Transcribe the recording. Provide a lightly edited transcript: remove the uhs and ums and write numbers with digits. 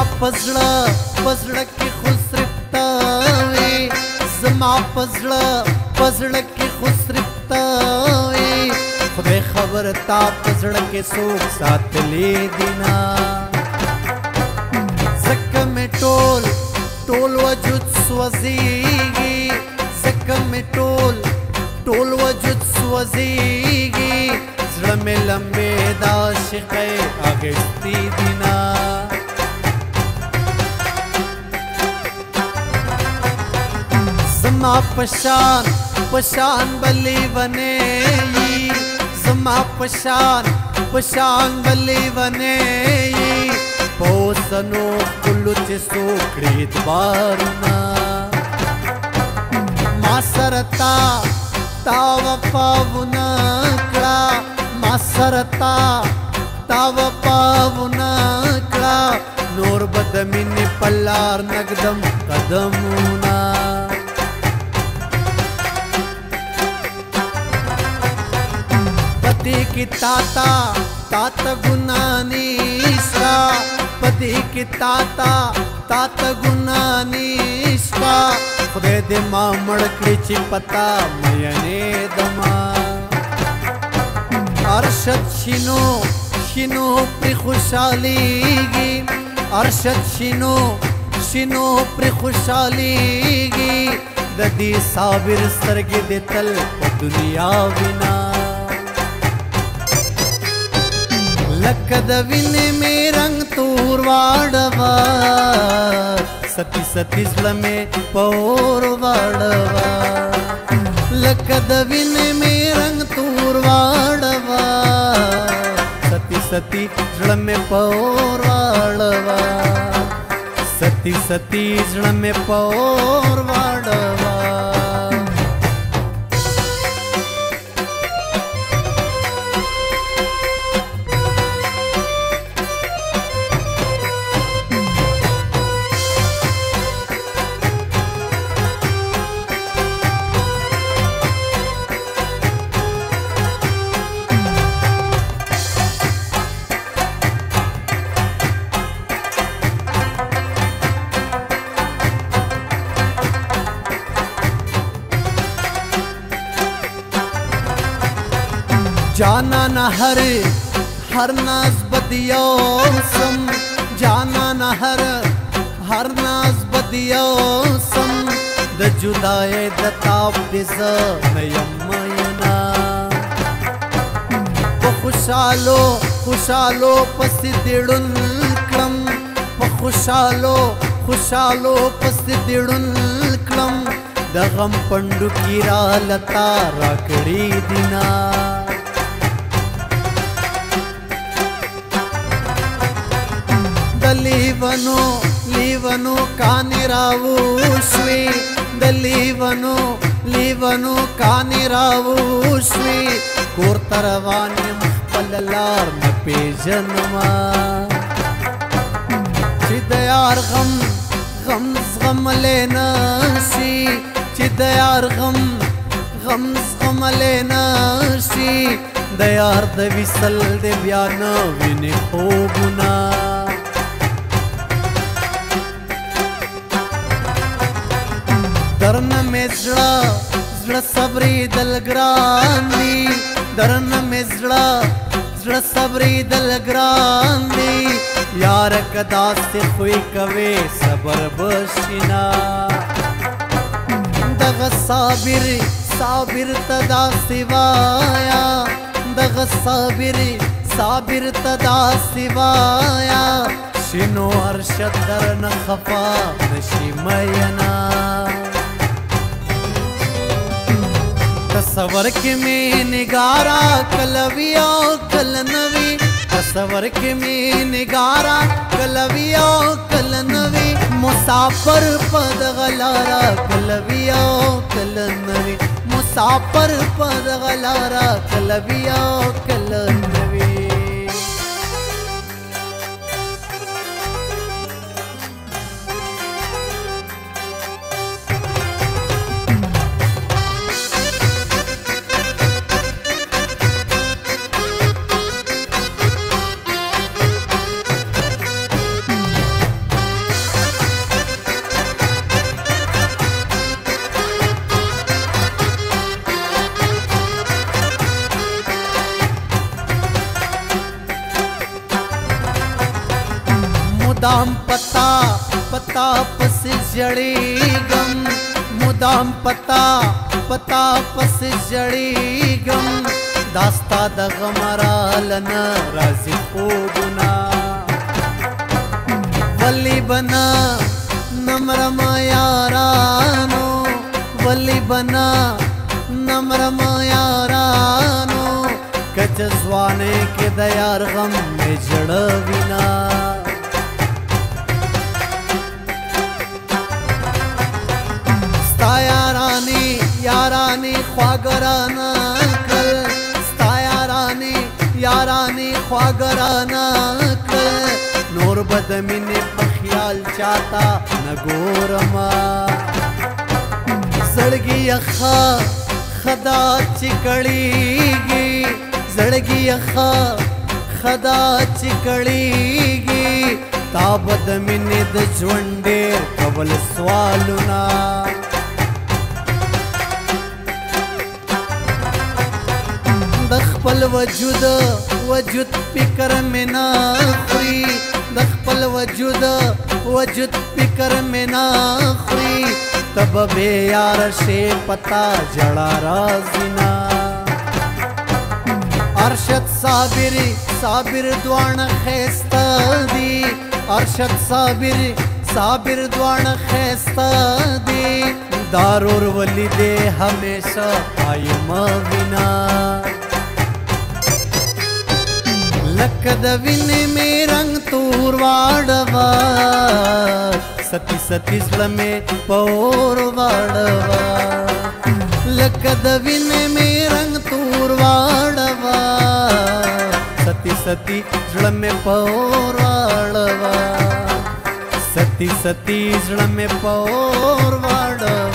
پزړه کې خو صرف تا وې زما پزړه کې خو صرف تا وې خدای خبر تا پزړه کې څوک ساتلی دینا زکه مې ټول وجود سوځيږي زکه مې ټول وجود سوځيږي زړه مې لمبې د عاشقۍ اغېستې دینا زما پشان بلی ونه زما پشان بلی ونه پوسنو کلو چې سوکړي اتبارنا ما سرتا تا وفاونا کړه ما سرتا تا وفاونا کړه نور بدمین پلار نقدم قدمونا پتی کی تاتا گنا نیستا پتی کی تاتا گنا نیستا خدای دې ما مړ کړي چې پتا مینه دما ارشد شینو پر خوشاليږي ارشد شینو پر خوشاليږي د دې صابر سترګې د تل په دنیا وینا لکه د وینې مې رنگ تور واړوا ستی زړه مې پور واړوا لکه د وینې مې رنگ تور واړوا ستی زړه مې پور واړوا ستی زړه مې پور واړوا जाना न हर नाज बदियो सम जाना न हर नाज बदियो सम द जुदाए द ताप दिस नयमयना खुशालो पस दिड़ुन क्लम खुशालो पस दिड़ुन क्लम द गम पंडु की रा लता राकड़ी दिना लीवनो कानिरावु श्वी लीवनो कानिरावु श्वी कोर तरवान्यम पल्लार न पेजनमा चिदयार गम लेना सी चिदयार गम लेना सी दयार द विसल दे बयान विने होगुना درن میں زړه صبرې دلګران دي درن میں زړه صبرې دلګران دي یار کدا سے خوې کوي صبر بشینا دغه صابر تدا سوایا دغه صابر تدا سوایا شنو ارشد درن خفا نشي مینا تصور کې می نگارا کلویا کلنوی تصور کې می نگارا کلویا کلنوی مسافر پد غلارا کلویا کلنوی مسافر پد غلارا کلویا کلنوی मुदाम पता पता पस जड़ीगम मुदाम पता पता पस जड़ीगम दास्ता द गमरा लना राजी खूबना वली बना नम्रम यारानो वली बना नम्रम यारानो कजवाने के दयार गम में जड़विना स्ता यारानी ख्वागराना कल स्ता यारानी ख्वागराना कल नूर बदमिने पखियाल चाहता नगोरमा सड़गी अखा खदा चिकड़ीगी जड़गी अखा खदा चिकड़ीगी ताबद मिनिद ज्वंडे कबल स्वालुना दखपल वजूद पिकर में ना खुरी दखपल वजूद पिकर में ना खुरी तब बे यार शे पता जड़ा राजिना अरशद साबिर द्वाण खैस्ता दी अरशद साबिर द्वाण खैस्ता दी दारूर वली दे हमेशा आई मविना लकदविन में रंग तूर वाड़वा सती सती में पौर वाड़वा लकदविन में रंग तूर वाड़वा सती में पौर वाड़वा सती में पौर वाड़वा।